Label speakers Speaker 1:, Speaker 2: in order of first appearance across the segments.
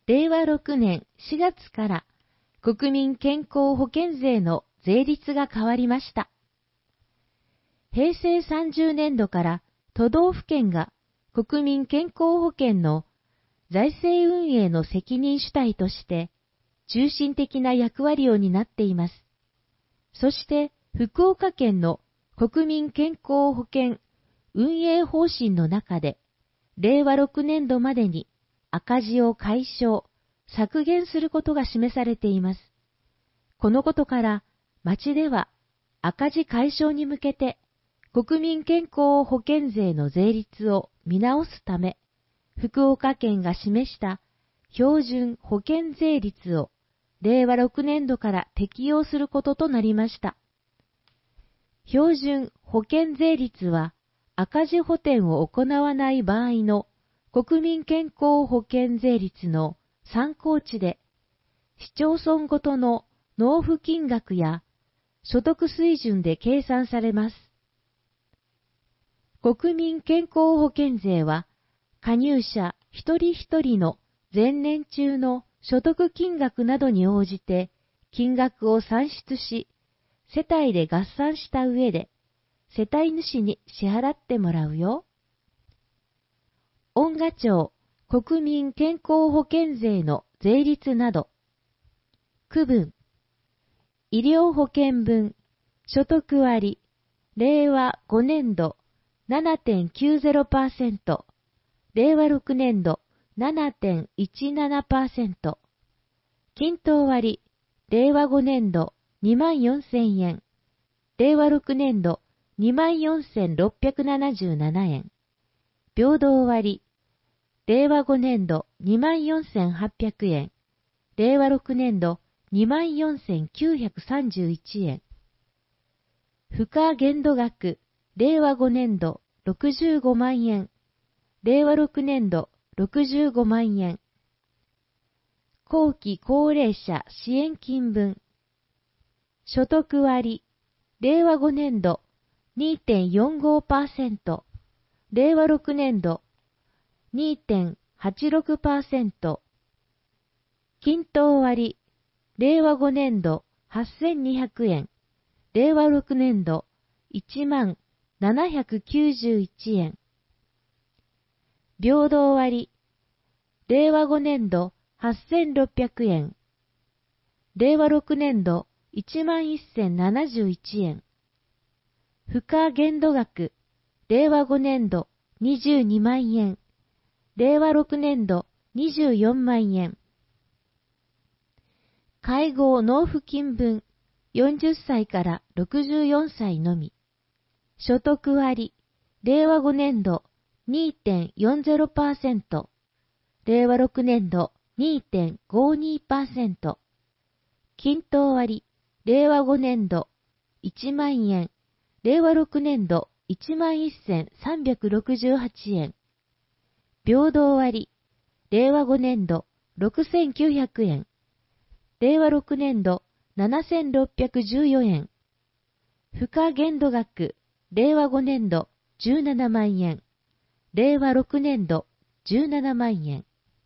Speaker 1: 令和6年4月から国民健康保険税の税率が変わりました。平成30年度から都道府県が国民健康保険の財政運営の責任主体として中心的な役割を担っています。そして福岡県の国民健康保険運営方針の中で、令和6年度までに赤字を解消、削減することが示されています。このことから、町では赤字解消に向けて、国民健康保険税の税率を見直すため、福岡県が示した標準保険税率を令和6年度から適用することとなりました。標準保険税率は赤字補填を行わない場合の国民健康保険税率の参考値で、市町村ごとの納付金額や所得水準で計算されます。国民健康保険税は、加入者一人一人の前年中の所得金額などに応じて金額を算出し、世帯で合算した上で、世帯主に支払ってもらうよ。恩賀町国民健康保険税の税率など。区分。医療保険分、所得割、令和5年度 7.90%、令和6年度 7.17%、均等割、令和5年度24,000円、令和6年度24,677円、平等割、令和5年度24,800円、令和6年度24,931円、賦課限度額、令和5年度65万円、令和6年度65万円、後期高齢者支援金分、所得割、令和5年度 2.45%、令和6年度 2.86%、均等割、令和5年度8,200円、令和6年度10,791円。平等割、令和5年度8,600円、令和6年度11,071円。賦課限度額、令和5年度22万円、令和6年度24万円。介護納付金分、40歳から64歳のみ。所得割、令和5年度 2.40%、令和6年度 2.52%。均等割、令和5年度1万円、令和6年度11,368円。平等割、令和5年度6,900円、令和6年度7,614円。賦課限度額、令和5年度17万円、令和6年度17万円。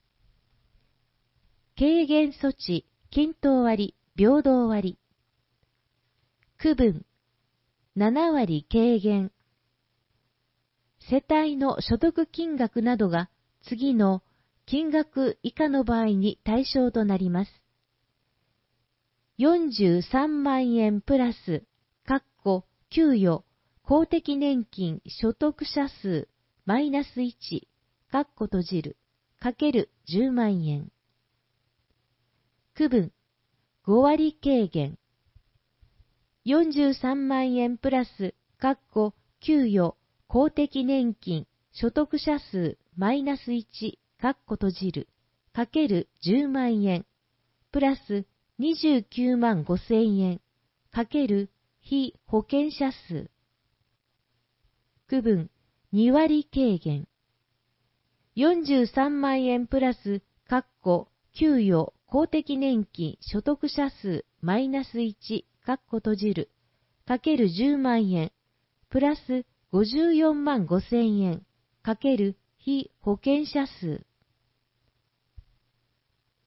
Speaker 1: 軽減措置、均等割、平等割。区分、7割軽減。世帯の所得金額などが次の金額以下の場合に対象となります。43万円プラス、給与、公的年金所得者数、マイナス1、かける10万円。区分、5割軽減。43万円プラス、給与、公的年金所得者数、マイナス1、かける10万円、プラス29万5千円、かける被保険者数。区分、2割軽減。43万円プラス、給与、公的年金所得者数、マイナス1、かける10万円、プラス54万5千円、かける被保険者数。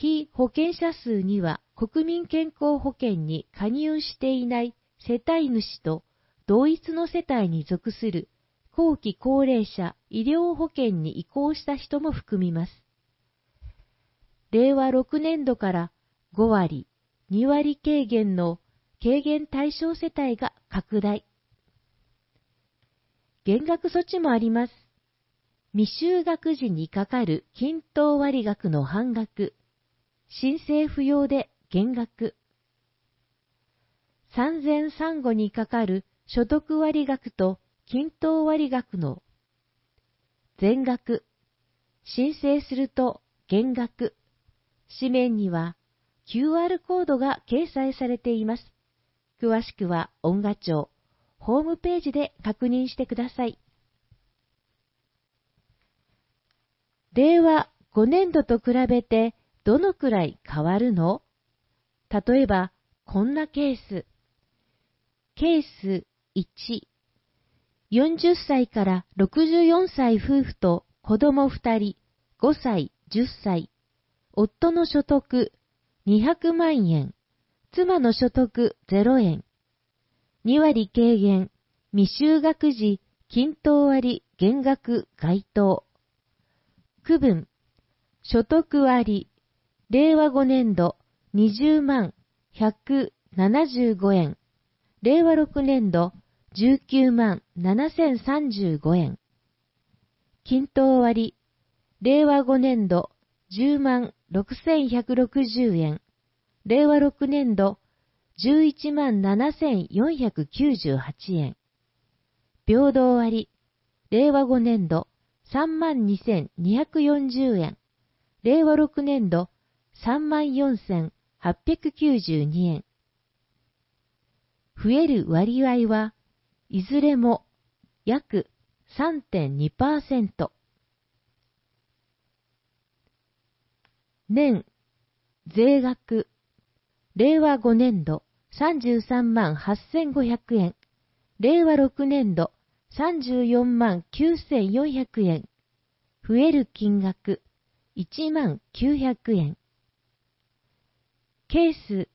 Speaker 1: 被保険者数には国民健康保険に加入していない世帯主と同一の世帯に属する後期高齢者医療保険に移行した人も含みます。令和6年度から5割、2割軽減の軽減対象世帯が拡大。減額措置もあります。未就学時にかかる均等割額の半額、申請不要で減額。産前産後にかかる所得割額と均等割額の全額、申請すると減額。紙面には QR コードが掲載されています。詳しくは音楽庁ホームページで確認してください。令和5年度と比べてどのくらい変わるの？例えば、こんなケース。ケース1、40歳から64歳夫婦と子供2人、5歳、10歳。夫の所得200万円、妻の所得0円。2割軽減、未就学時、均等割減額該当。区分、所得割、令和5年度20万175円、令和6年度19万7035円。均等割、令和5年度10万6160円、令和6年度11万7498円。平等割、令和5年度3万2240円、令和6年度3万4892円。増える割合はいずれも約 3.2%。年、税額、令和5年度33万8500円、令和6年度34万9400円、増える金額1万900円。ケース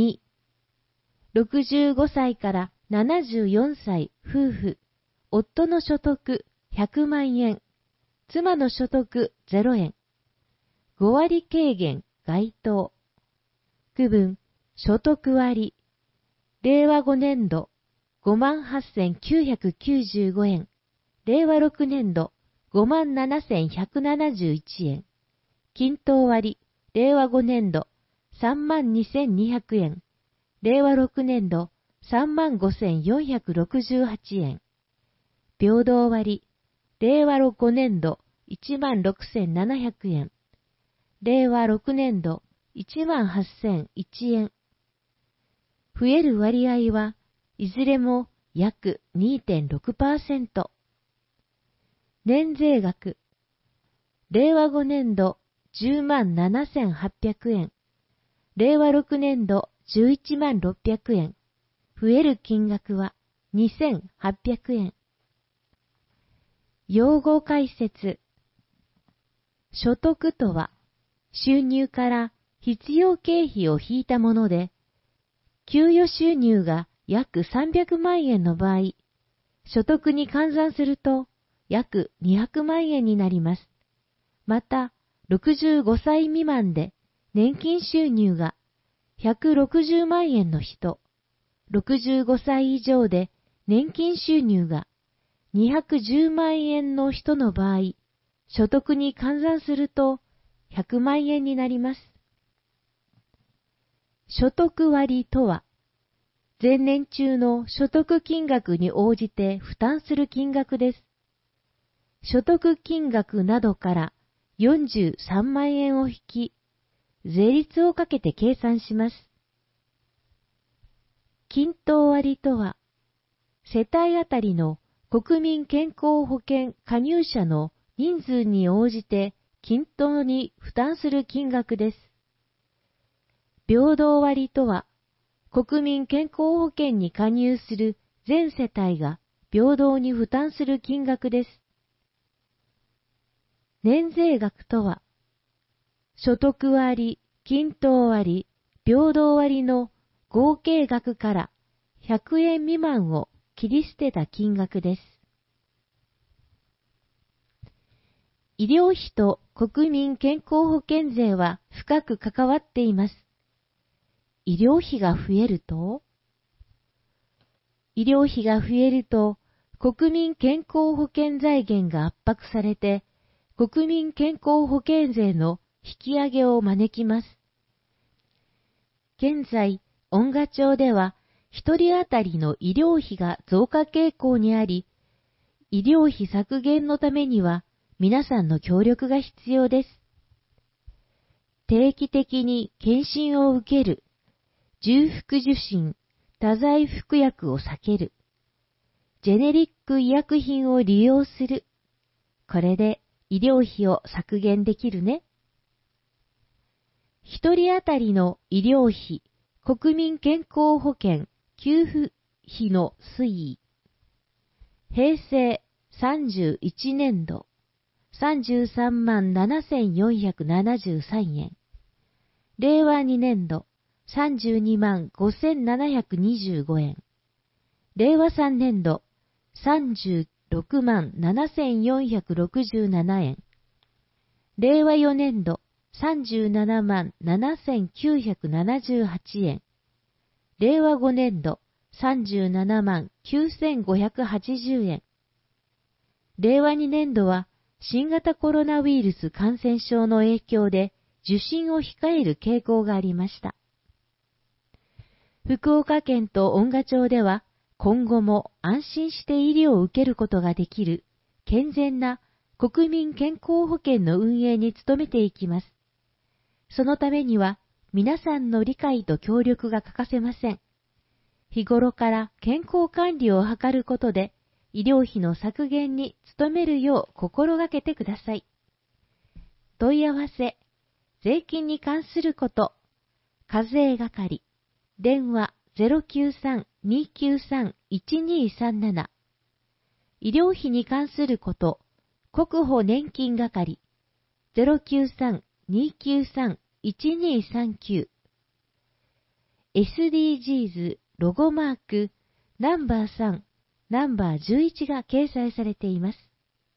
Speaker 1: 2、65歳から74歳夫婦、夫の所得100万円、妻の所得0円。5割軽減該当。区分、所得割。令和5年度58,995円。令和6年度57,171円。均等割。令和5年度32,200円。令和6年度35,468円。平等割。令和5年度16,700円。令和6年度18,001円。増える割合はいずれも約 2.6%。年税額。令和5年度10万7800円。令和6年度11万600円。増える金額は2800円。用語解説。所得とは、収入から必要経費を引いたもので、給与収入が約300万円の場合、所得に換算すると約200万円になります。また、65歳未満で年金収入が160万円の人、65歳以上で年金収入が210万円の人の場合、所得に換算すると100万円になります。所得割とは、前年中の所得金額に応じて負担する金額です。所得金額などから43万円を引き、税率をかけて計算します。均等割とは、世帯あたりの国民健康保険加入者の人数に応じて均等に負担する金額です。平等割とは、国民健康保険に加入する全世帯が平等に負担する金額です。年税額とは、所得割均等割、平等割の合計額から100円未満を切り捨てた金額です。医療費と国民健康保険税は深く関わっています。医療費が増えると国民健康保険財源が圧迫されて、国民健康保険税の引き上げを招きます。現在、恩賀町では、一人当たりの医療費が増加傾向にあり、医療費削減のためには、皆さんの協力が必要です。定期的に検診を受ける、重複受診、多剤服薬を避ける、ジェネリック医薬品を利用する。これで医療費を削減できるね。一人当たりの医療費、国民健康保険給付費の推移。平成31年度、33万7473円。令和2年度、32万5725円。令和3年度、36万7467円。令和4年度、37万7978円。令和5年度、37万9580円。令和2年度は、新型コロナウイルス感染症の影響で受診を控える傾向がありました。福岡県と恩賀町では、今後も安心して医療を受けることができる健全な国民健康保険の運営に努めていきます。そのためには皆さんの理解と協力が欠かせません。日頃から健康管理を図ることで医療費の削減に努めるよう心がけてください。問い合わせ、税金に関すること、課税係、電話093-293-1237。医療費に関すること、国保年金係、093-293-1239。SDGs ロゴマーク、ナンバー3、ナンバー11が掲載されています。